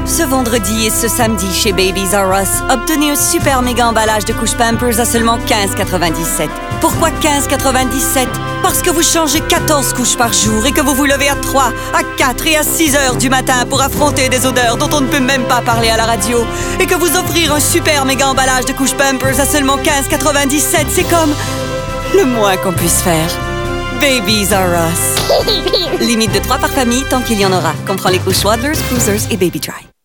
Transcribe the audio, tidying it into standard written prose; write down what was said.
Ce vendredi et ce samedi chez Babies R Us, obtenez un super méga emballage de couches Pampers à seulement 15,97. Pourquoi 15,97? Parce que vous changez 14 couches par jour et que vous vous levez à 3, à 4 et à 6 heures du matin pour affronter des odeurs dont on ne peut même pas parler à la radio. Et que vous offrir un super méga emballage de couches Pampers à seulement 15,97, c'est comme le moins qu'on puisse faire. Babies R Us. Limite de 3 par famille tant qu'il y en aura. Comprends les couches Swaddlers, Cruisers et Baby Dry.